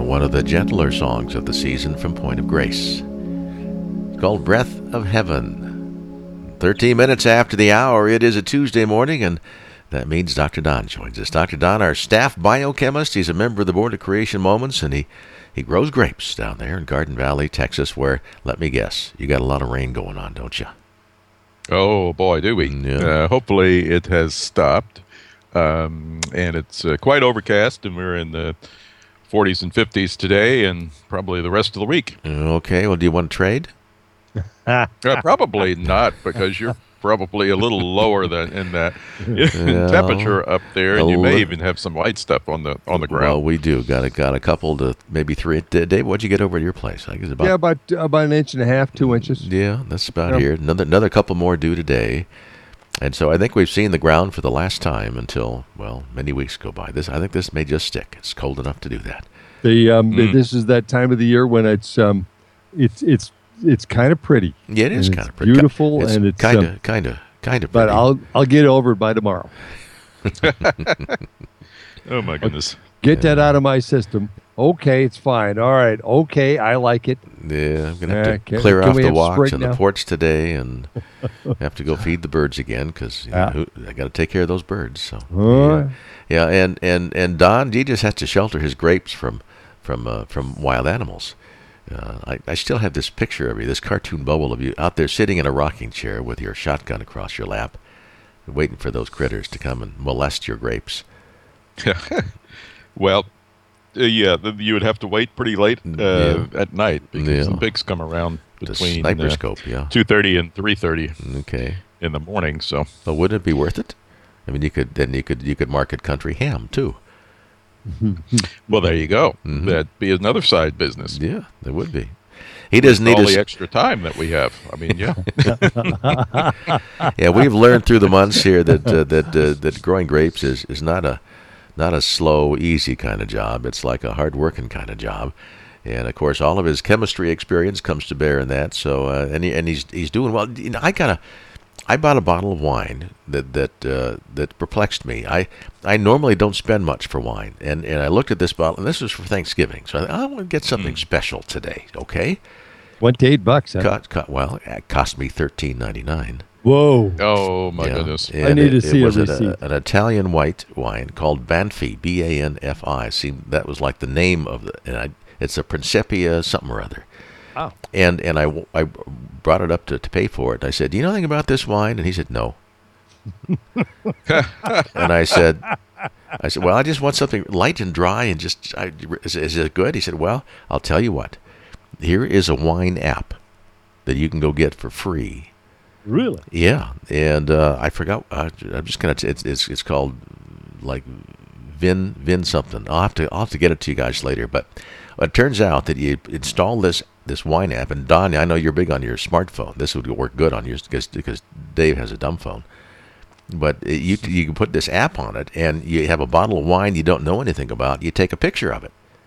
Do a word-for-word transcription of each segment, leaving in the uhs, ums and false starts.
one of the gentler songs of the season from Point of Grace. It's called Breath of Heaven. thirteen minutes after the hour, it is a Tuesday morning, and that means Doctor Don joins us. Doctor Don, our staff biochemist, he's a member of the Board of Creation Moments, and he, he grows grapes down there in Garden Valley, Texas, where, let me guess, you got a lot of rain going on, don't you? Oh, boy, do we. Yeah. Uh, hopefully it has stopped. Um, and it's uh, quite overcast, and we're in the forties and fifties today and probably the rest of the week. Okay, well, do you want to trade? uh, probably not, because you're probably a little lower than in that in Well, temperature up there, and you a may li- even have some white stuff on the on the Well, ground. we do. Got a, got a couple to maybe three. Dave, what'd you get over at your place? I guess about Yeah, about about an inch and a half, two inches. Yeah, that's about Yep. here. Another another couple more due today. And so I think we've seen the ground for the last time until, well, many weeks go by. This I think this may just stick. It's cold enough to do that. The um, Mm. this is that time of the year when it's um, it's it's it's kind of pretty. Yeah, it is And kind of it's pretty. beautiful, It's and it's kind um, of, kind of, kind of But pretty. I'll I'll get over it by tomorrow. Oh, my goodness. Get that out of my system. Okay, it's fine. All right. Okay, I like it. Yeah, I'm gonna Uh, have to can- clear can off we the have walks spring and the now? porch today, and have to go feed the birds again because Yeah. I got to take care of those birds. So All yeah. right. Yeah, and, and, and Don, he just has to shelter his grapes from from uh, from wild animals. Uh, I, I still have this picture of you, this cartoon bubble of you out there sitting in a rocking chair with your shotgun across your lap, waiting for those critters to come and molest your grapes. Well, uh, yeah, th- you would have to wait pretty late uh, Yeah. at night because Yeah. the pigs come around The between sniper uh, scope, yeah. two thirty and three thirty Okay. in the morning. So, But wouldn't it be worth it? I mean, you could then you could you could market country ham too. well, there you go. Mhm. That'd be another side business. Yeah, there would be. He doesn't need all us. the extra time that we have. I mean, yeah. Yeah, we've learned through the months here that uh, that uh, that growing grapes is, is not a not a slow, easy kind of job. It's like a hard-working kind of job, and of course, all of his chemistry experience comes to bear in that. So, uh, and he, and he's he's doing well. You know, I got a, I bought a bottle of wine that that uh, that perplexed me. I I normally don't spend much for wine, and and I looked at this bottle, and this was for Thanksgiving. So I thought, I want to get something special today. Okay, Went to eight bucks. Huh? Cost, cost, well, it cost me thirteen ninety-nine. Whoa. Oh, my Yeah, goodness. and I need to it, see it a was an, receipt. an Italian white wine called Banfi, B A N F I. See, that was like the name of the. And I, it's a Principia something or other. Oh. And and I, I brought it up to, to pay for it. I said, "Do you know anything about this wine?" And he said, "No." And I said, "I said, well, I just want something light and dry and just. I, is, is it good?" He said, "Well, I'll tell you what. Here is a wine app that you can go get for free." Really? Yeah, and uh, I forgot. Uh, I'm just gonna. T- it's it's it's called like Vin Vin something. I'll have to I'll have to get it to you guys later. But it turns out that you install this this wine app, and Don, I know you're big on your smartphone. This would work good on yours because because Dave has a dumb phone. But it, you you can put this app on it, and you have a bottle of wine you don't know anything about. You take a picture of it.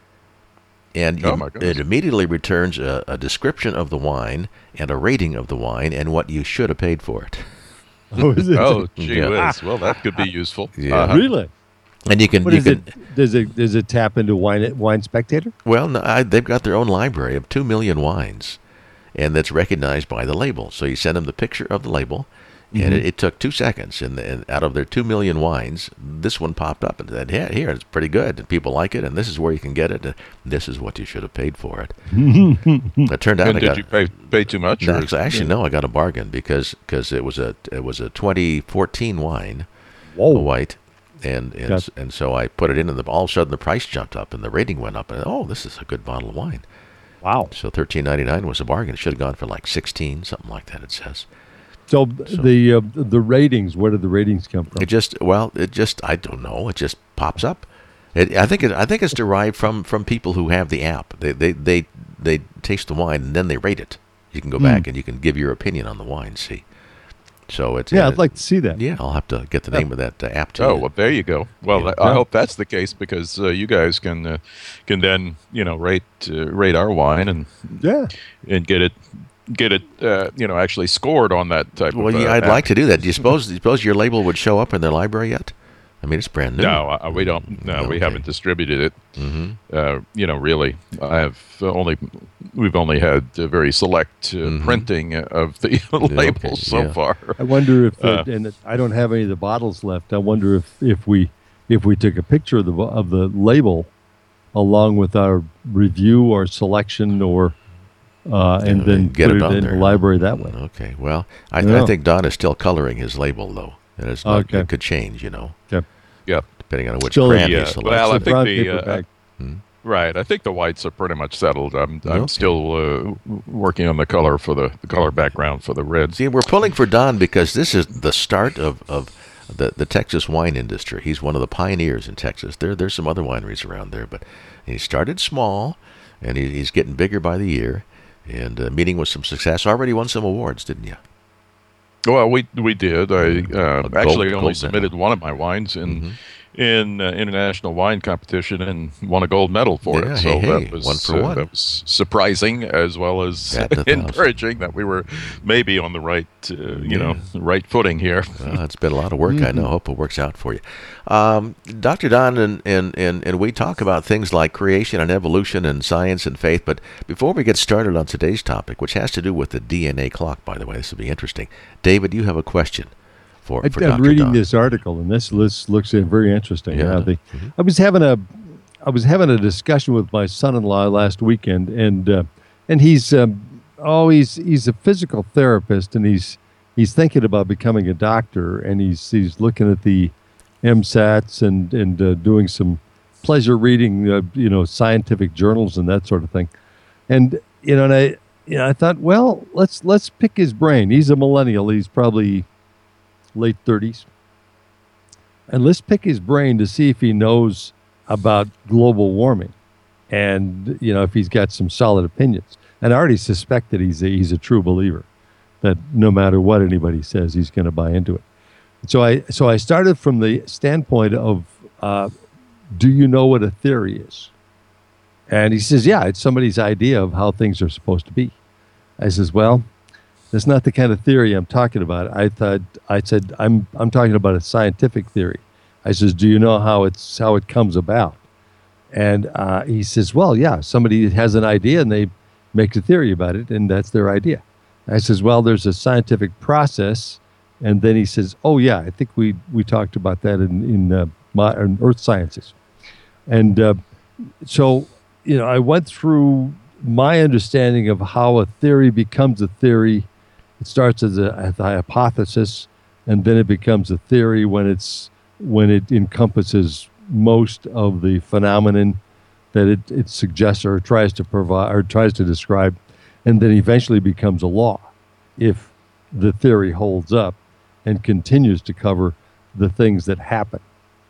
And Oh, you- my goodness. it immediately returns a, a description of the wine and a rating of the wine and what you should have paid for it. Oh, is it? Oh, gee Yeah. whiz. Well, that could be useful. Yeah. Uh-huh. Really? And you can, What you is can it? Does it does it tap into wine wine spectator? well, no, I, they've got their own library of two million wines, and that's recognized by the label. So you send them the picture of the label, and it, it took two seconds. And, and out of their two million wines, this one popped up and said, "Yeah, here, it's pretty good, and people like it, and this is where you can get it, and this is what you should have paid for it." It turned out And I did got you pay pay too much? No, or- actually, actually, no, I got a bargain because cause it was a it was a twenty fourteen wine, a Whoa. white, and and, Got- and so I put it in, and the, all of a sudden the price jumped up and the rating went up, and oh, this is a good bottle of wine. Wow. So thirteen ninety nine was a bargain. It should have gone for like sixteen, something like that. It says So, the uh, the ratings, where did the ratings come from? it just well, it just I don't know, it just pops up. It, I think it, I think it's derived from, from people who have the app. They they they they taste the wine and then they rate it. You can go back and you can give your opinion on the wine. See, so it's yeah, uh, I'd like to see that. Yeah, I'll have to get the name of that uh, app to Oh, you. well, there you go. Well, Yeah. I Yeah. hope that's the case because uh, you guys can uh, can then you know rate uh, rate our wine and Yeah. and get it get it uh, you know actually scored on that type Well, of. Uh, yeah, I'd app. like to do that. Do you suppose do you suppose your label would show up in their library yet? I mean, it's brand new. No, uh, we don't. No, Okay. we haven't distributed it. Mm-hmm. Uh, you know, really, I have only we've only had uh, very select uh, Mhm. printing of the labels so yeah. far. I wonder if, Uh, it, and I don't have any of the bottles left. I wonder if, if we if we took a picture of the bo- of the label along with our review or selection or uh, and Yeah, then get put it it, on in there. the library that way. Okay. Well, I, Yeah. I think Don is still coloring his label though, and it's not, Okay. it could change, you know, Okay. Yeah, depending on which Still, brand yeah. he selects. Well, I It's a think brown the, paper uh, bag. right. I think the whites are pretty much settled. I'm I'm Okay. still uh, working on the color for the, the color background for the reds. See, we're pulling for Don because this is the start of, of the, the Texas wine industry. He's one of the pioneers in Texas. There There's some other wineries around there, but he started small, and he, he's getting bigger by the year, and uh, meeting with some success. Already won some awards, didn't you? Well, we we did. I uh, A gold- actually gold only medal. submitted one of my wines in Mhm. in uh, international wine competition and won a gold medal for Yeah, it. So hey, hey, that was one for uh, one. that was surprising as well as Got the thousand. encouraging that we were maybe on the right uh, you know right footing here. Well, it's been a lot of work, I know. Hope it works out for you. Um, Doctor Don, and, and, and, and we talk about things like creation and evolution and science and faith, but before we get started on today's topic, which has to do with the D N A clock, by the way, this will be interesting. David, you have a question for, I, for I'm Doctor reading Don. this article, and this list looks uh, very interesting. Yeah. Uh, the- Mhm. I was having a, I was having a discussion with my son-in-law last weekend, and uh, and he's, um, oh, he's he's a physical therapist, and he's he's thinking about becoming a doctor, and he's he's looking at the M SATs and and uh, doing some pleasure reading, uh, you know, scientific journals and that sort of thing, and you know, and I, you know, I thought, well, let's let's pick his brain. He's a millennial. He's probably late thirties. And let's pick his brain to see if he knows about global warming and, you know, if he's got some solid opinions. And I already suspect that he's a, he's a true believer, that no matter what anybody says, he's going to buy into it. So I, so I started from the standpoint of, uh, do you know what a theory is? And he says, yeah, it's somebody's idea of how things are supposed to be. I says, well, that's not the kind of theory I'm talking about. I thought I said I'm I'm talking about a scientific theory. I says, do you know how it's how it comes about? And uh, he says, well, yeah, somebody has an idea and they make a theory about it, and that's their idea. I says, well, there's a scientific process, and then he says, oh yeah, I think we we talked about that in in, uh, my, in Earth Sciences, and uh, so you know I went through my understanding of how a theory becomes a theory. It starts as a, as a hypothesis, and then it becomes a theory when it's when it encompasses most of the phenomenon that it, it suggests or tries to provide or tries to describe, and then eventually becomes a law if the theory holds up and continues to cover the things that happen.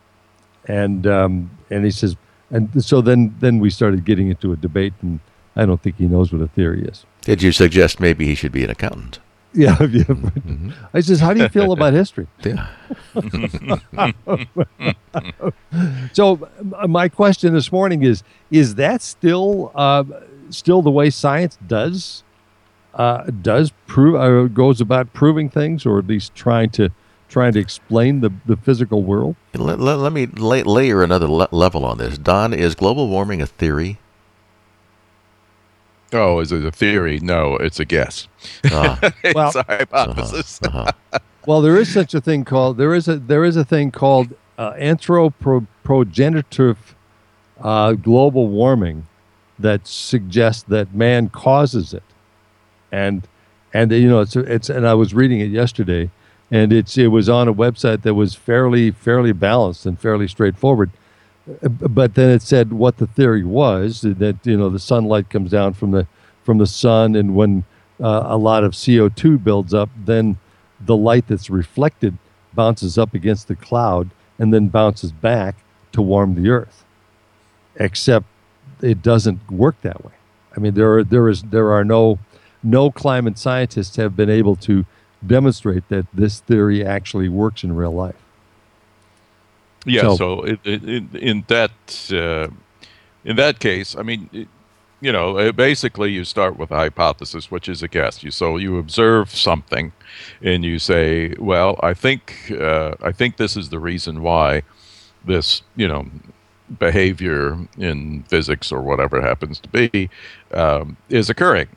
And um, and he says, and so then then we started getting into a debate, and I don't think he knows what a theory is. Did you suggest maybe he should be an accountant? Yeah, yeah. Mhm. I says, how do you feel about history? Yeah. So uh, my question this morning is: Is that still uh, still the way science does uh, does prove or goes about proving things, or at least trying to trying to explain the, the physical world? Let, let, let me lay, layer another le- level on this. Don, is global warming a theory? Oh, is it a theory? No, it's a guess. Ah, It's Well- a hypothesis. uh-huh. Well, there is such a thing called there is a there is a thing called uh, anthropogenerative uh, global warming that suggests that man causes it, and and you know it's it's and I was reading it yesterday, and it's it was on a website that was fairly fairly balanced and fairly straightforward, but then it said what the theory was, that you know the sunlight comes down from the from the sun, and when uh, a lot of C O two builds up, then the light that's reflected bounces up against the cloud and then bounces back to warm the earth. Except it doesn't work that way. I mean, there are there is there are no no climate scientists have been able to demonstrate that this theory actually works in real life. Yeah. So- So, it, it, in, in that uh, in that case, I mean, it, you know, uh, basically you start with a hypothesis, which is a guess. You so you observe something, and you say, well, I think uh, I think this is the reason why. this, you know, behavior in physics or whatever it happens to be um, is occurring.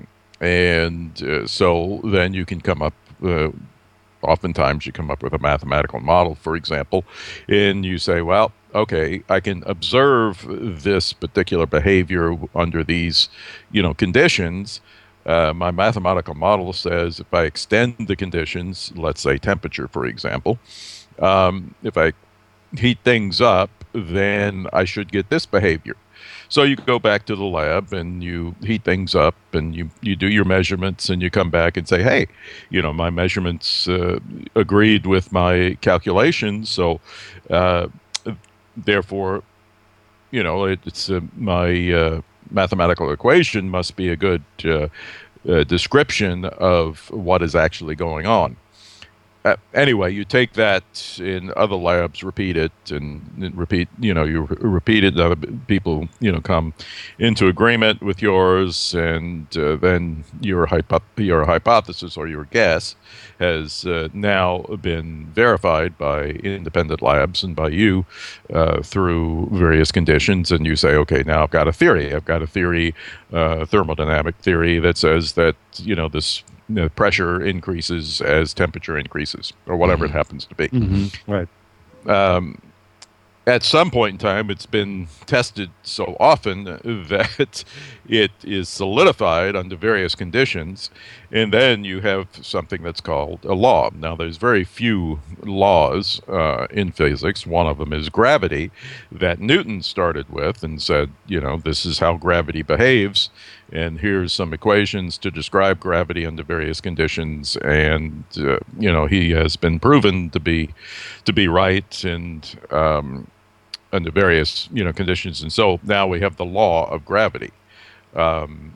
And uh, so then you can come up, uh, oftentimes you come up with a mathematical model, for example, and you say, well, okay, I can observe this particular behavior under these, you know, conditions. Uh, my mathematical model says if I extend the conditions, let's say temperature, for example, um, if I heat things up, then I should get this behavior. So you go back to the lab and you heat things up and you, you do your measurements and you come back and say, hey, you know, my measurements uh, agreed with my calculations. So uh, therefore, you know, it, it's uh, my uh, mathematical equation must be a good uh, uh, description of what is actually going on. Uh, anyway, you take that in other labs, repeat it, and, and repeat. You know, you re- repeat it. Other people, you know, come into agreement with yours, and uh, then your hypo- your hypothesis or your guess has uh, now been verified by independent labs and by you uh, through various conditions. And you say, okay, now I've got a theory. I've got a theory, uh, thermodynamic theory that says that, you know, this. The pressure increases as temperature increases, or whatever mm-hmm. it happens to be. Mm-hmm. Right. Um, at some point in time, it's been tested so often that it is solidified under various conditions, and then you have something that's called a law. Now, there's very few laws uh, in physics. One of them is gravity, that Newton started with and said, you know, this is how gravity behaves, and here's some equations to describe gravity under various conditions. And uh, you know, he has been proven to be to be right, and um, under various, you know, conditions. And so now we have the law of gravity. Um,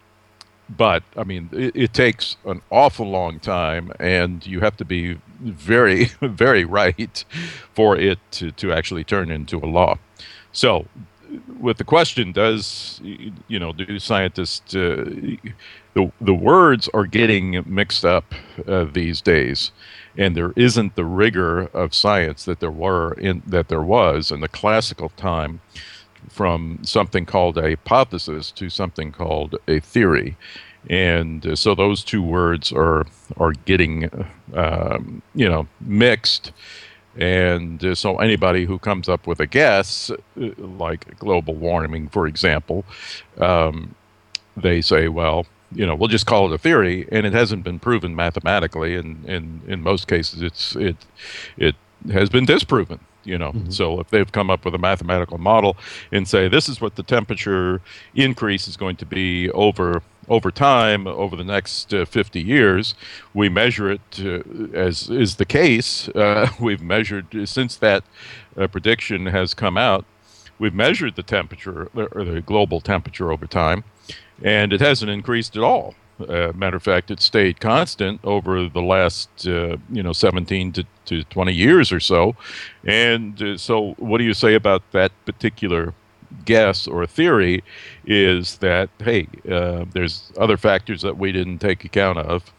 but I mean, it, it takes an awful long time, and you have to be very, very right for it to, to actually turn into a law. So, with the question, does, you know, do scientists, uh, the the words are getting mixed up uh, these days, and there isn't the rigor of science that there were in that there was in the classical time, from something called a hypothesis to something called a theory. And uh, so those two words are are getting, um, you know, mixed. And uh, so anybody who comes up with a guess, uh, like global warming, for example, um, they say, well, you know, we'll just call it a theory, and it hasn't been proven mathematically, and, and in most cases, it's it it has been disproven. You know, mm-hmm. So if they've come up with a mathematical model and say this is what the temperature increase is going to be over over time, over the next uh, fifty years, we measure it uh, as is the case. Uh, we've measured since that uh, prediction has come out. We've measured the temperature or the global temperature over time, and it hasn't increased at all. Uh, matter of fact, it stayed constant over the last, uh, you know, seventeen to, to twenty years or so. And uh, so what do you say about that particular guess or theory? Is that, hey, uh, there's other factors that we didn't take account of.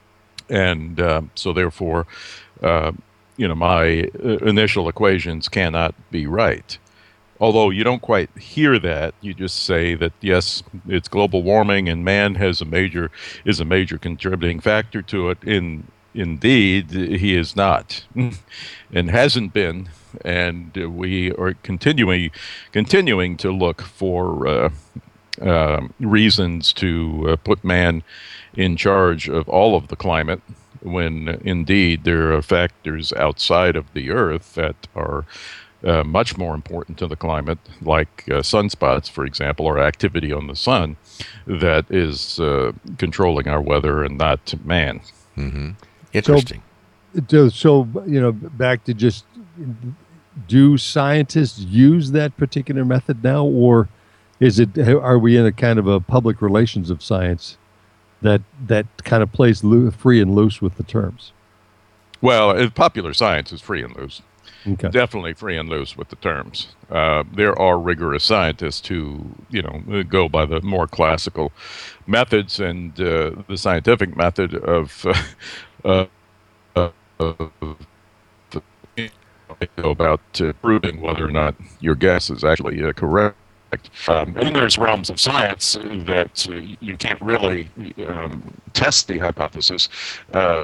And um, so therefore, uh, you know, my uh, initial equations cannot be right. Although you don't quite hear that, you just say that yes, it's global warming, and man has a major is a major contributing factor to it. In indeed, he is not, and hasn't been, and we are continuing continuing to look for uh, uh, reasons to uh, put man in charge of all of the climate, when indeed there are factors outside of the Earth that are Uh, much more important to the climate, like uh, sunspots, for example, or activity on the sun, that is uh, controlling our weather and not man. Mm-hmm. Interesting. So, so, you know, back to just, do scientists use that particular method now, or is it, are we in a kind of a public relations of science that that kind of plays loo- free and loose with the terms? Well, popular science is free and loose. Okay. Definitely free and loose with the terms. Uh, there are rigorous scientists who, you know, go by the more classical methods, and uh, the scientific method of, uh, uh, of go about uh, proving whether or not your guess is actually uh, correct. Um, and there's realms of science that uh, you can't really um, test the hypothesis uh,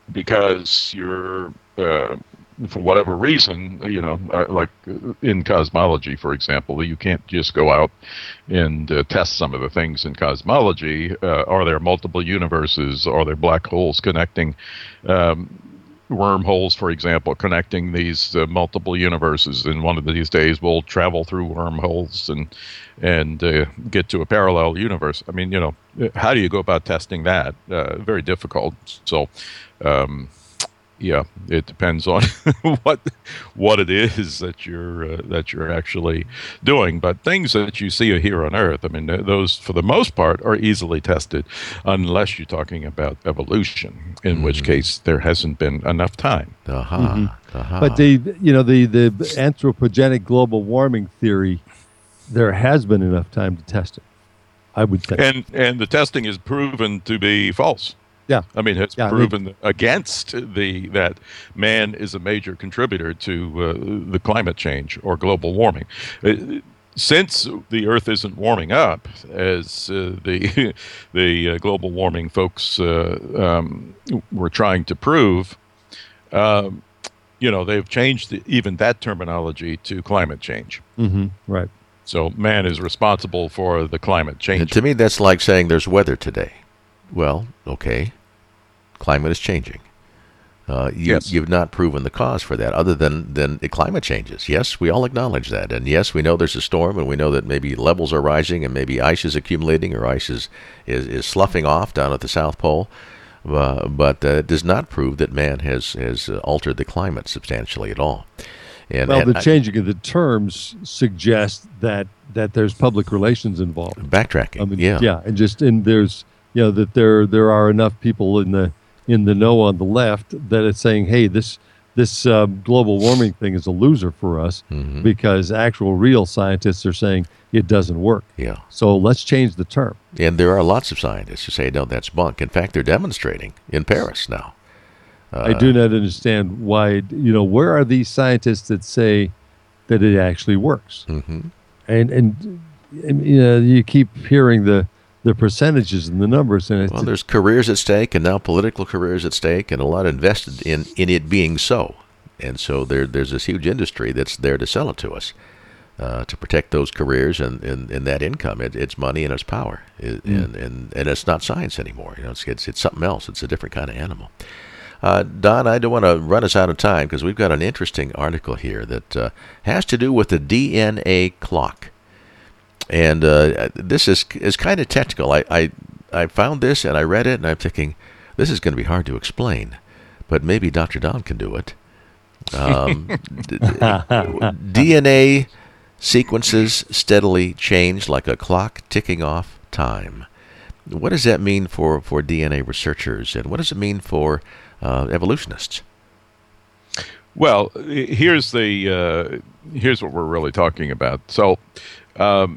because you're, uh, for whatever reason, you know, uh, like in cosmology, for example, you can't just go out and uh, test some of the things in cosmology. Uh, are there multiple universes? Are there black holes connecting? Um, wormholes, for example, connecting these uh, multiple universes. And one of these days, we'll travel through wormholes and and uh, get to a parallel universe. I mean, you know, how do you go about testing that? Uh, very difficult. So, um, yeah, it depends on what what it is that you're uh, that you're actually doing. But things that you see here on Earth, I mean, those for the most part are easily tested, unless you're talking about evolution, in mm-hmm. which case there hasn't been enough time. Uh-huh. Mm-hmm. Uh-huh. But the you know the the anthropogenic global warming theory, there has been enough time to test it, I would think. And and the testing is proven to be false. Yeah, I mean, it's yeah, proven I mean, against the that man is a major contributor to uh, the climate change or global warming. Uh, since the Earth isn't warming up, as uh, the the uh, global warming folks uh, um, were trying to prove, um, you know, they've changed the, even that terminology to climate change. Mm-hmm, right. So man is responsible for the climate change. And to me, that's like saying there's weather today. Well, okay, climate is changing. Uh, you, yes. You've not proven the cause for that other than, than the climate changes. Yes, we all acknowledge that. And yes, we know there's a storm, and we know that maybe levels are rising and maybe ice is accumulating or ice is, is, is sloughing off down at the South Pole. Uh, but uh, it does not prove that man has, has uh, altered the climate substantially at all. And, well, and the changing I, of the terms suggests that, that there's public relations involved. Backtracking, I mean, yeah. Yeah, and just and there's... You know, that there there are enough people in the in the know on the left that it's saying, hey, this this uh, global warming thing is a loser for us mm-hmm. because actual real scientists are saying it doesn't work. Yeah. So let's change the term. And there are lots of scientists who say, no, that's bunk. In fact, they're demonstrating in Paris now. Uh, I do not understand why, you know, where are these scientists that say that it actually works? Mm-hmm. And, and, and, you know, you keep hearing the, the percentages and the numbers. And it's, well, there's careers at stake and now political careers at stake and a lot invested in, in it being so. And so there there's this huge industry that's there to sell it to us, uh, to protect those careers and, and, and that income. It, it's money and it's power. It, mm. and, and, and it's not science anymore. You know, it's, it's, it's something else. It's a different kind of animal. Uh, Don, I don't want to run us out of time because we've got an interesting article here that uh, has to do with the D N A clock. And uh, this is is kind of technical. I, I I found this and I read it and I'm thinking, this is going to be hard to explain, but maybe Doctor Don can do it. Um, D N A sequences steadily change like a clock ticking off time. What does that mean for, for D N A researchers, and what does it mean for uh, evolutionists? Well, here's the uh, here's what we're really talking about. So. Um,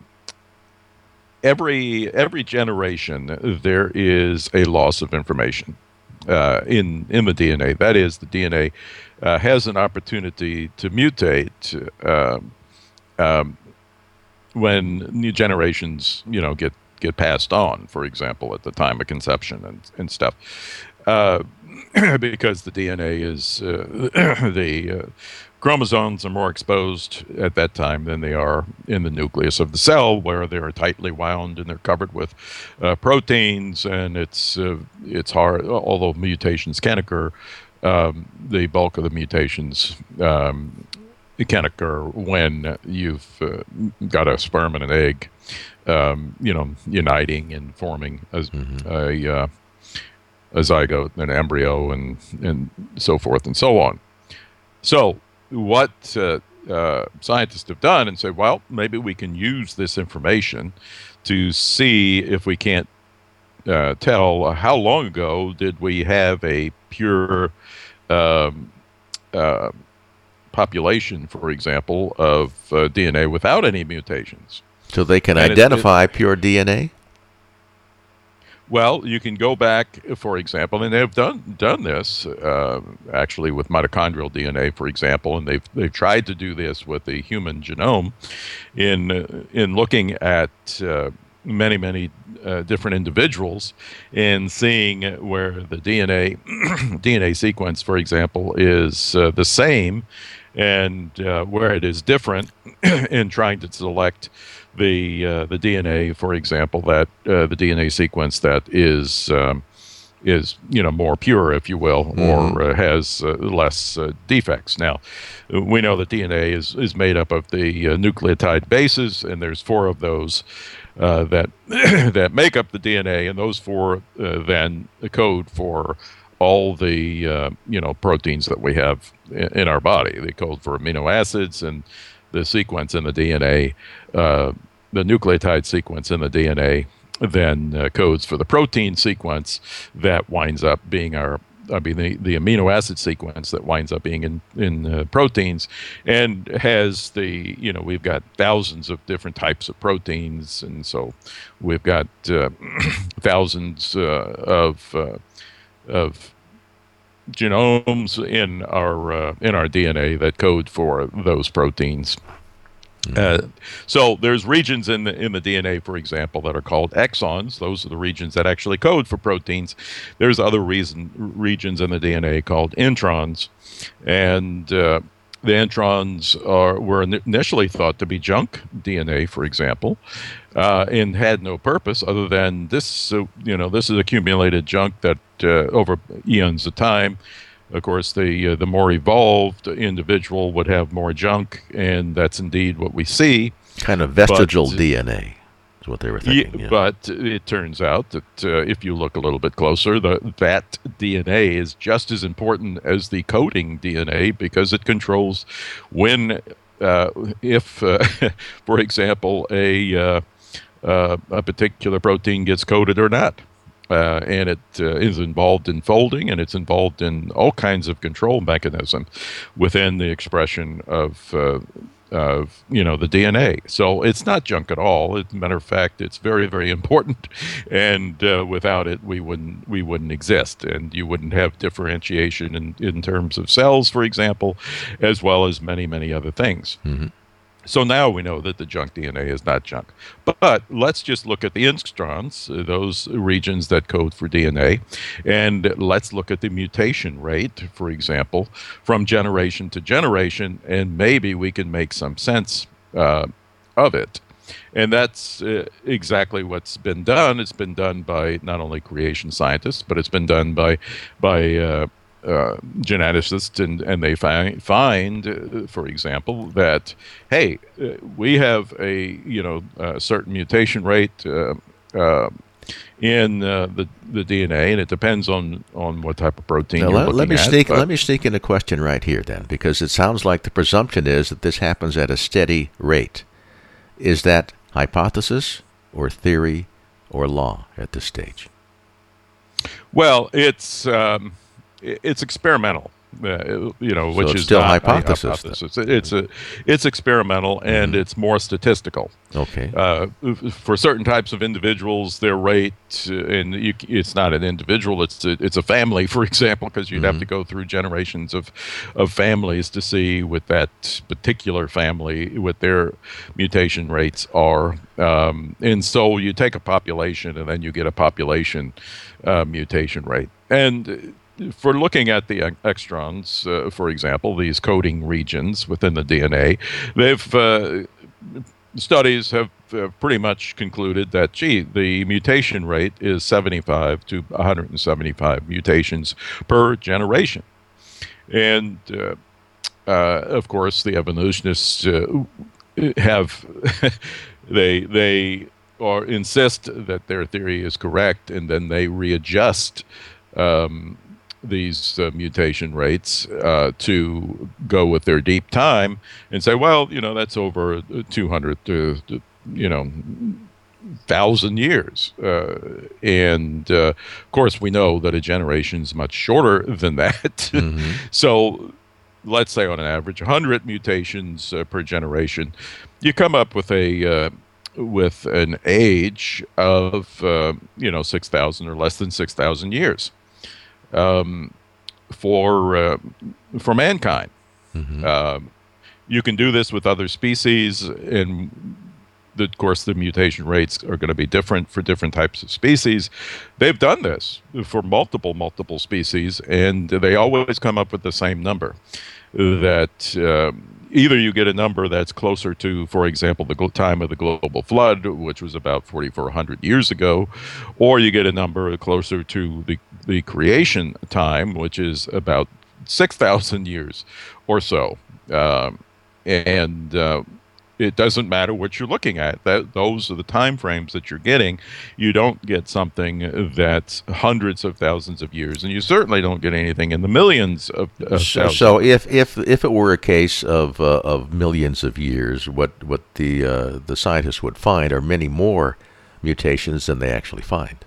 Every every generation, there is a loss of information uh, in in the D N A. That is, the D N A uh, has an opportunity to mutate uh, um, when new generations, you know, get get passed on. For example, at the time of conception and and stuff, uh, because the D N A is uh, the uh, chromosomes are more exposed at that time than they are in the nucleus of the cell, where they're tightly wound and they're covered with uh, proteins, and it's uh, it's hard. Although mutations can occur, um, the bulk of the mutations um, can occur when you've uh, got a sperm and an egg, um, you know, uniting and forming a mm-hmm. a, uh, a zygote, an embryo, and and so forth and so on. So. What uh, uh, scientists have done and say, well, maybe we can use this information to see if we can't uh, tell how long ago did we have a pure um, uh, population, for example, of uh, D N A without any mutations. So they can and identify it, it, pure D N A? Well, you can go back, for example, and they've done done this uh, actually with mitochondrial D N A, for example, and they've they've tried to do this with the human genome, in uh, in looking at uh, many many uh, different individuals and seeing where the D N A D N A sequence, for example, is uh, the same, and uh, where it is different, in trying to select the uh, the D N A, for example, that uh, the D N A sequence that is um, is you know more pure, if you will, mm-hmm. or uh, has uh, less uh, defects. Now, we know that D N A is is made up of the uh, nucleotide bases, and there's four of those uh, that that make up the D N A, and those four uh, then code for all the uh, you know proteins that we have in, in our body. They code for amino acids, and the sequence in the D N A, uh, the nucleotide sequence in the D N A, then uh, codes for the protein sequence that winds up being our, I mean, the, the amino acid sequence that winds up being in, in uh, proteins, and has the, you know, we've got thousands of different types of proteins, and so we've got uh, thousands uh, of, uh, of genomes in our uh, in our D N A that code for those proteins. Mm-hmm. Uh, so there's regions in the in the D N A, for example, that are called exons. Those are the regions that actually code for proteins. There's other reason regions in the D N A called introns, and uh, the introns are were initially thought to be junk D N A, for example, uh, and had no purpose other than this. Uh, you know, this is accumulated junk that uh, over eons of time. Of course, the uh, the more evolved individual would have more junk, and that's indeed what we see. Kind of vestigial but, D N A is what they were thinking. Yeah, yeah. But it turns out that uh, if you look a little bit closer, the, that D N A is just as important as the coding D N A, because it controls when, uh, if, uh, for example, a uh, uh, a particular protein gets coded or not. Uh, and it uh, is involved in folding, and it's involved in all kinds of control mechanism within the expression of, uh, of you know, the D N A. So it's not junk at all. As a matter of fact, it's very, very important, and uh, without it, we wouldn't we wouldn't exist, and you wouldn't have differentiation in, in terms of cells, for example, as well as many, many other things. Mm-hmm. So now we know that the junk D N A is not junk. But, but let's just look at the introns, uh, those regions that code for D N A, and let's look at the mutation rate, for example, from generation to generation, and maybe we can make some sense uh, of it. And that's uh, exactly what's been done. It's been done by not only creation scientists, but it's been done by by uh, Uh, geneticists, and, and they find, find uh, for example, that, hey, uh, we have a, you know, a certain mutation rate uh, uh, in uh, the, the D N A, and it depends on, on what type of protein now, you're let, looking let me at. Sneak, let me sneak in a question right here, then, because it sounds like the presumption is that this happens at a steady rate. Is that hypothesis or theory or law at this stage? Well, it's... Um, It's experimental, uh, you know, so which it's is still not hypothesis. a hypothesis. It's a, it's experimental, and mm-hmm. it's more statistical. Okay. Uh, for certain types of individuals, their rate, uh, and you, it's not an individual; it's a, it's a family, for example, because you'd mm-hmm. have to go through generations of, of families to see what that particular family, what their mutation rates are. Um, and so you take a population, and then you get a population uh, mutation rate, and for looking at the extrons, uh, for example, these coding regions within the D N A, they've uh, studies have uh, pretty much concluded that, gee, the mutation rate is seventy-five to one hundred seventy-five mutations per generation. And, uh, uh, of course, the evolutionists uh, have, they, they or insist that their theory is correct, and then they readjust um, these uh, mutation rates uh, to go with their deep time and say, well, you know, that's over two hundred to, to you know, thousand years. Uh, and uh, of course, we know that a generation is much shorter than that. Mm-hmm. So let's say on an average, one hundred mutations uh, per generation, you come up with a uh, with an age of uh, you know six thousand or less than six thousand years um, for uh, for mankind. Mm-hmm. Um, you can do this with other species, and the, of course the mutation rates are going to be different for different types of species. They've done this for multiple multiple species, and they always come up with the same number. That um, either you get a number that's closer to, for example, the gl- time of the global flood, which was about forty-four hundred years ago, or you get a number closer to the, the creation time, which is about six thousand years or so. Um, and uh, it doesn't matter what you're looking at. That those are the time frames that you're getting. You don't get something that's hundreds of thousands of years, and you certainly don't get anything in the millions of, of So, thousands. so if, if if it were a case of uh, of millions of years, what what the uh, the scientists would find are many more mutations than they actually find.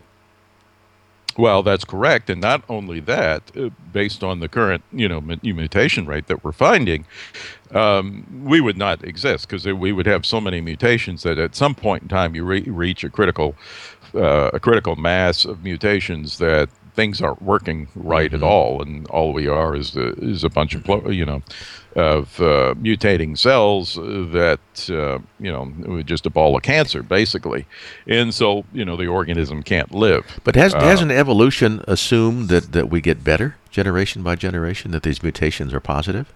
Well, that's correct, and not only that, uh, based on the current, you know, mu- mutation rate that we're finding, um, we would not exist because we would have so many mutations that at some point in time you re- reach a critical, uh, a critical mass of mutations that things aren't working right Mm-hmm. at all, and all we are is a, is a bunch of plo- you know of uh, mutating cells that uh, you know just a ball of cancer basically, and so you know the organism can't live. But has Uh, hasn't evolution assumed that, that we get better generation by generation, that these mutations are positive?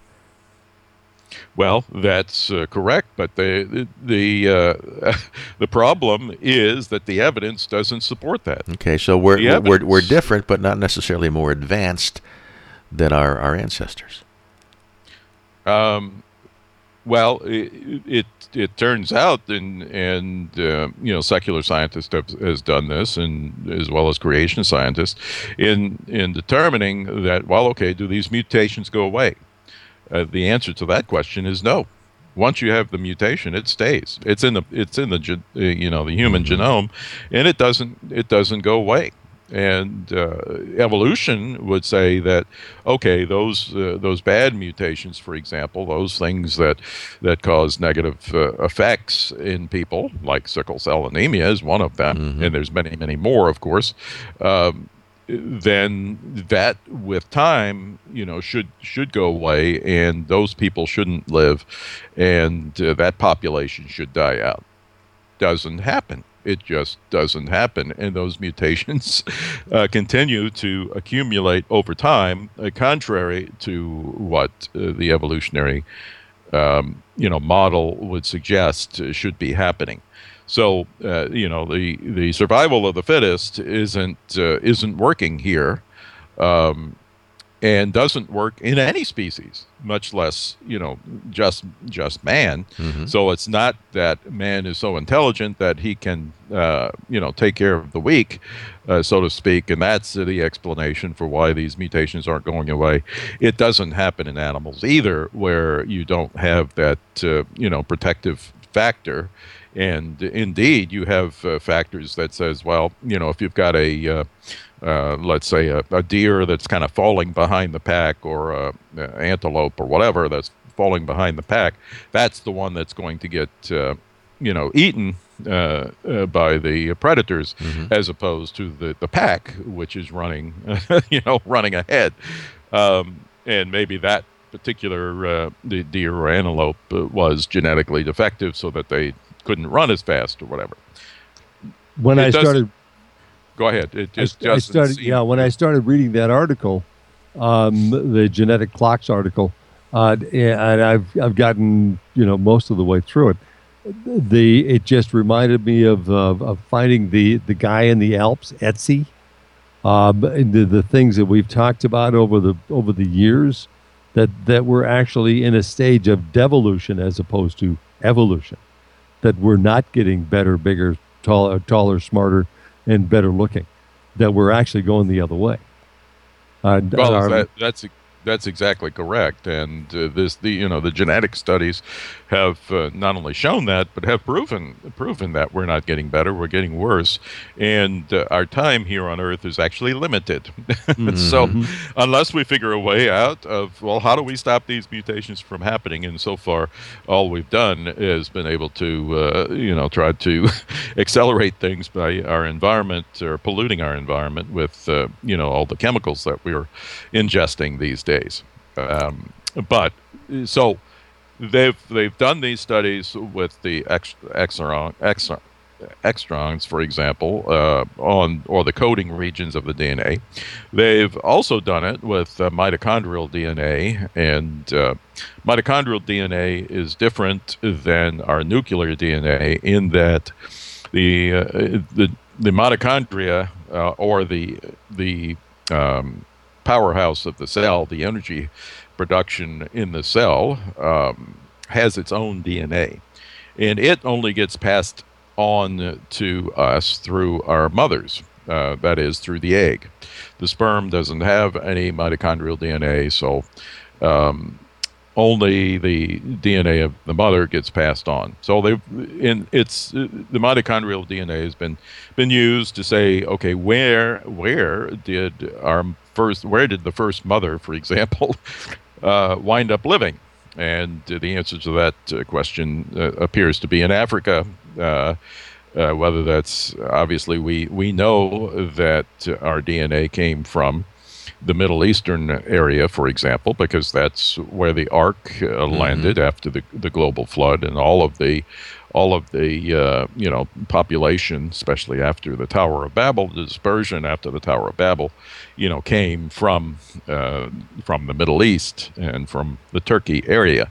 Well, that's uh, correct, but the the uh, the problem is that the evidence doesn't support that. Okay, so we're The we're, we're evidence- different, but not necessarily more advanced than our, our ancestors. Um, well, it, it it turns out, and and uh, you know, secular scientists have has done this, and as well as creation scientists, in in determining that, well, okay, do these mutations go away? Uh, the answer to that question is no. Once you have the mutation, it stays. It's in the it's in the gen- uh, you know the human genome, and it doesn't it doesn't go away. And uh, evolution would say that, okay, those uh, those bad mutations, for example, those things that that cause negative uh, effects in people, like sickle cell anemia is one of them, Mhm. and there's many, many more, of course. Um, then that, with time, you know, should should go away, and those people shouldn't live, and uh, that population should die out. Doesn't happen. It just doesn't happen, and those mutations uh, continue to accumulate over time, uh, contrary to what uh, the evolutionary, um, you know, model would suggest uh, should be happening. So, uh, you know, the the survival of the fittest isn't uh, isn't working here, um, and doesn't work in any species, much less, you know, just just man. Mhm. So it's not that man is so intelligent that he can, uh, you know, take care of the weak, uh, so to speak, and that's uh, the explanation for why these mutations aren't going away. It doesn't happen in animals either, where you don't have that, uh, you know, protective factor. And indeed, you have uh, factors that says, well, you know, if you've got a uh, uh, let's say a, a deer that's kind of falling behind the pack, or a, a antelope or whatever that's falling behind the pack, that's the one that's going to get uh, you know eaten uh, uh, by the predators, Mhm. as opposed to the, the pack, which is running you know running ahead, um, and maybe that particular uh, the deer or antelope uh, was genetically defective, so that they couldn't run as fast or whatever. When It I doesn't- started Go ahead. It I, just st- I doesn't started, seem- yeah. When I started reading that article, um, the genetic clocks article, uh, and I've I've gotten you know most of the way through it. The it just reminded me of of, of finding the the guy in the Alps, Etsy. Um, and the the things that we've talked about over the over the years, that that we're actually in a stage of devolution as opposed to evolution. That we're not getting better, bigger, taller, taller, smarter, and better looking, that we're actually going the other way. Uh, Well, our- that, that's That's exactly correct, and uh, this the you know the genetic studies have uh, not only shown that, but have proven proven that we're not getting better, we're getting worse, and uh, our time here on Earth is actually limited. Mm-hmm. So, unless we figure a way out of well, how do we stop these mutations from happening? And so far, all we've done is been able to uh, you know try to accelerate things by our environment or polluting our environment with uh, you know all the chemicals that we're ingesting these days. Days. Um, but so they've they've done these studies with the ex, exon, exon, extrons, for example, uh, on or the coding regions of the D N A. They've also done it with uh, mitochondrial D N A, and uh, mitochondrial D N A is different than our nuclear D N A in that the uh, the the mitochondria uh, or the the um, powerhouse of the cell, the energy production in the cell, um, has its own D N A. And it only gets passed on to us through our mothers, uh, that is, through the egg. The sperm doesn't have any mitochondrial D N A, so um, only the D N A of the mother gets passed on. So they, in it's the mitochondrial D N A has been been used to say, okay, where where did our first where did the first mother, for example, uh, wind up living? And uh, the answer to that uh, question uh, appears to be in Africa. Uh, uh, whether that's obviously we we know that uh, our D N A came from the Middle Eastern area, for example, because that's where the Ark uh, mm-hmm. landed after the the global flood, and all of the all of the uh, you know population, especially after the Tower of Babel, the dispersion after the Tower of Babel, you know, came from uh, from the Middle East and from the Turkey area.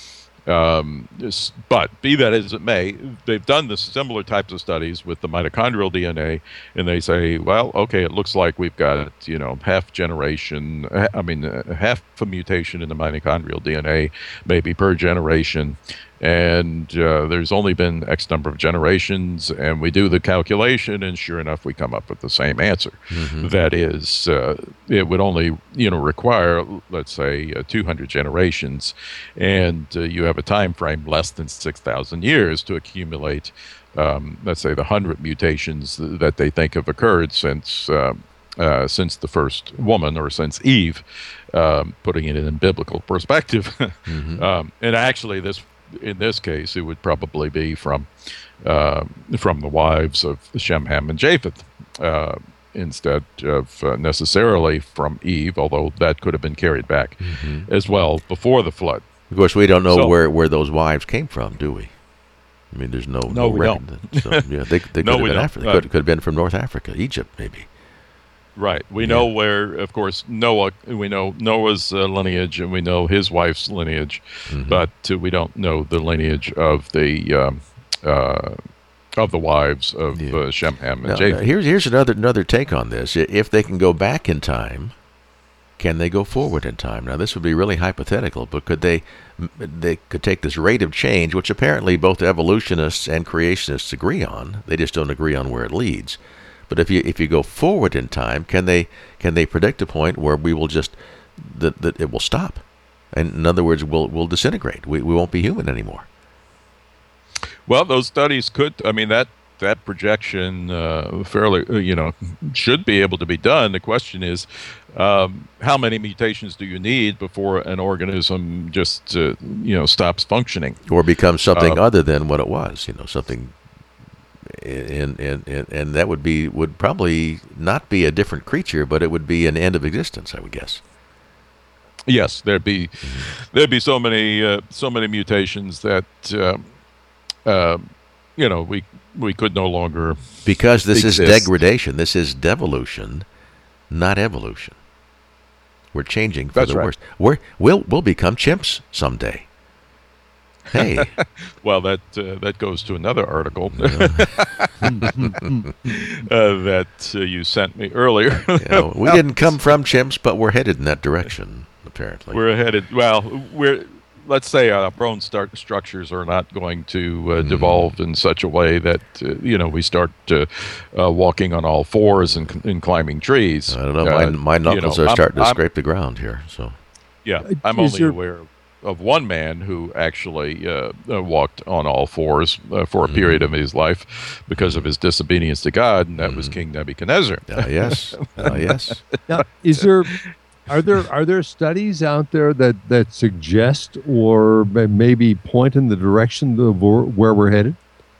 Um, this, but be that as it may, they've done the similar types of studies with the mitochondrial D N A, and they say, well, okay, it looks like we've got, you know, half generation, I mean, uh, half a mutation in the mitochondrial D N A, maybe per generation, and uh, there's only been X number of generations, and we do the calculation, and sure enough, we come up with the same answer. Mm-hmm. That is, uh, it would only, you know, require, let's say, uh, two hundred generations, and uh, you have a time frame less than six thousand years to accumulate, um, let's say, the one hundred mutations that they think have occurred since uh, uh, since the first woman, or since Eve, um, putting it in biblical perspective. Mm-hmm. um, and actually, this in this case, it would probably be from uh, from the wives of Shem, Ham, and Japheth, uh, instead of uh, necessarily from Eve, although that could have been carried back mm-hmm. as well before the flood. Of course, we don't know so, where, where those wives came from, do we? I mean, there's no no, no we record. don't. So, yeah, they they could no, have we been don't. Africa. They could, could have been from North Africa, Egypt, maybe. Right. We Yeah. know where, of course, Noah. We know Noah's uh, lineage, and we know his wife's lineage, Mhm. but uh, we don't know the lineage of the um, uh, of the wives of Yeah. uh, Shem, Ham, and Now, Japheth. here's here's another another take on this. I- If they can go back in time, can they go forward in time? Now, this would be really hypothetical, but could they m- they could take this rate of change, which apparently both evolutionists and creationists agree on. They just don't agree on where it leads. But if you if you go forward in time, can they can they predict a point where we will just that that it will stop? And in other words, we'll we'll disintegrate. We we won't be human anymore. Well, those studies could. I mean, that that projection uh, fairly, uh, you know, should be able to be done. The question is, um, how many mutations do you need before an organism just, uh, you know, stops functioning? Or become something Uh, other than what it was, you know, something, and, and and and that would be would probably not be a different creature, but it would be an end of existence, I would guess. Yes, there'd be there'd be so many uh, so many mutations that uh, uh, you know we we could no longer Because this is exist. degradation, this is devolution, not evolution. We're changing for That's the right. worse. We're we'll we'll become chimps someday. Hey, Well, that uh, that goes to another article uh, that uh, you sent me earlier. you know, we didn't come from chimps, but we're headed in that direction, apparently. We're headed. Well, we're. Let's say our bone start structures are not going to uh, devolve in such a way that uh, you know we start uh, uh, walking on all fours and, and climbing trees. I don't know. My, Uh, my you knuckles know, are I'm- starting to I'm- scrape the ground here. So Yeah, I'm Is only your- aware of one man who actually uh, uh, walked on all fours uh, for a period of his life because of his disobedience to God, and that was King Nebuchadnezzar. Uh, yes. Uh, yes. Now, is there are there are there studies out there that that suggest or may- maybe point in the direction of where where we're headed?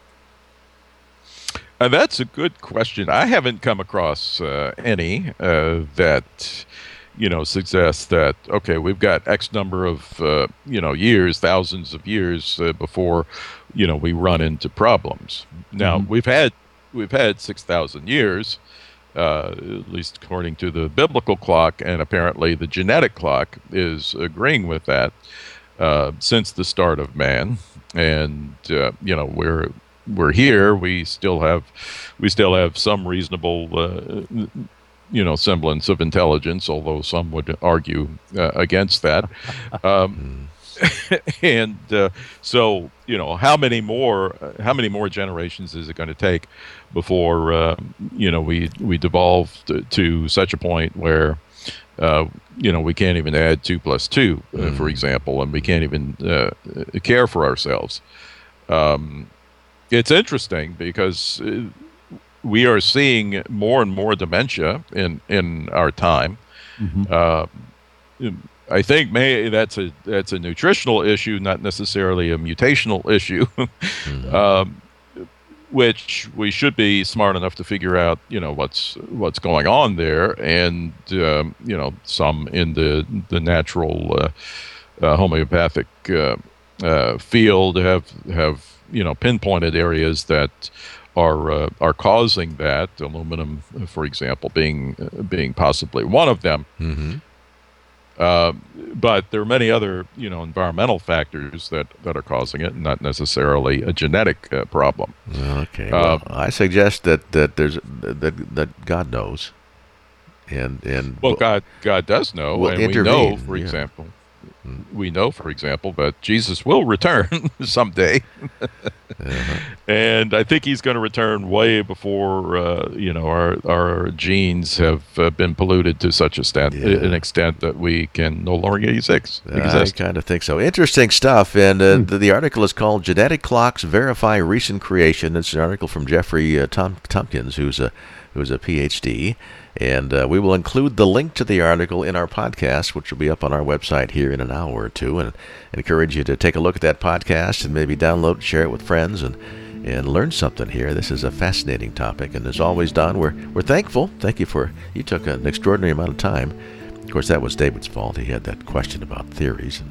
Uh, that's a good question. I haven't come across uh, any uh, that, you know, suggests that, okay, we've got X number of, uh, you know, years, thousands of years uh, before, you know, we run into problems. Now, Mhm. we've had we've had six thousand years, uh, at least according to the biblical clock, and apparently the genetic clock is agreeing with that uh, since the start of man. And, uh, you know, we're we're here. We still have we still have some reasonable uh, you know semblance of intelligence, although some would argue uh, against that. Um, and uh, so you know how many more uh, how many more generations is it going to take before uh, you know we we devolve to, to such a point where uh, you know we can't even add two plus two, uh, Mm. for example, and we can't even uh, care for ourselves. Um, It's interesting because uh, we are seeing more and more dementia in, in our time. Mhm. Uh, I think may that's a that's a nutritional issue, not necessarily a mutational issue, um, which we should be smart enough to figure out. You know what's what's going on there, and um, you know some in the the natural uh, uh, homeopathic uh, uh, field have have. you know, pinpointed areas that are uh, are causing that. Aluminum, for example, being uh, being possibly one of them. Mm-hmm. Uh, but there are many other, you know, environmental factors that, that are causing it, not necessarily a genetic uh, problem. Okay. Uh, Well, I suggest that that there's that that God knows, and and Well, God God does know, will and we know, intervene, for yeah. example, we know, for example, that Jesus will return someday. Uh-huh. And I think he's going to return way before uh, you know our our genes have uh, been polluted to such a extent, Yeah. an extent that we can no longer exist. I exist. kind of think so. Interesting stuff. And uh, the, the article is called "Genetic Clocks Verify Recent Creation." It's an article from Jeffrey uh, Tom, Tompkins, who's a who's a P H D. And uh, we will include the link to the article in our podcast, which will be up on our website here in an hour or two. And I encourage you to take a look at that podcast and maybe download it, share it with friends, and and learn something here. This is a fascinating topic. And as always, Don, we're we're thankful. Thank you for you took an extraordinary amount of time. Of course, that was David's fault. He had that question about theories.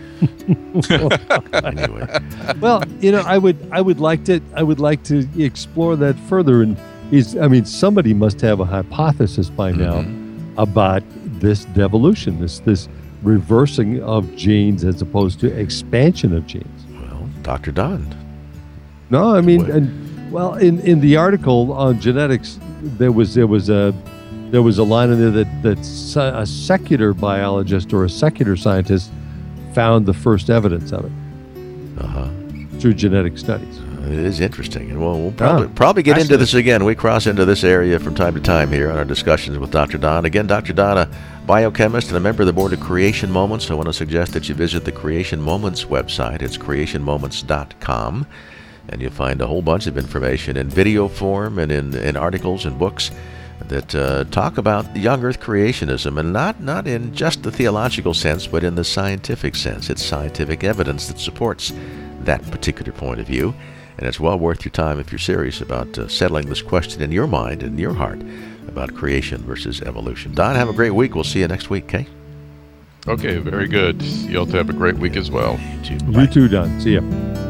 And anyway, Well, you know, I would I would like to I would like to explore that further. And is I mean, somebody must have a hypothesis by now Mhm. about this devolution, this this reversing of genes as opposed to expansion of genes. well, Doctor Don. No, I mean, What? and well, in, in the article on genetics, there was there was a there was a line in there that that se- a secular biologist or a secular scientist found the first evidence of it Uh-huh. through genetic studies. It is interesting, and we'll, we'll probably Ah, probably get into fascinating. this again. We cross into this area from time to time here on our discussions with Doctor Don. Again, Doctor Don, a biochemist and a member of the board of Creation Moments. I want to suggest that you visit the Creation Moments website. It's creation moments dot com, and you'll find a whole bunch of information in video form and in, in articles and books that uh, talk about young Earth creationism, and not not in just the theological sense, but in the scientific sense. It's scientific evidence that supports that particular point of view. And it's well worth your time if you're serious about uh, settling this question in your mind and your heart about creation versus evolution. Don, have a great week. We'll see you next week, okay? Okay, very good. You all have a great week as well. You too. You too, Don. See ya.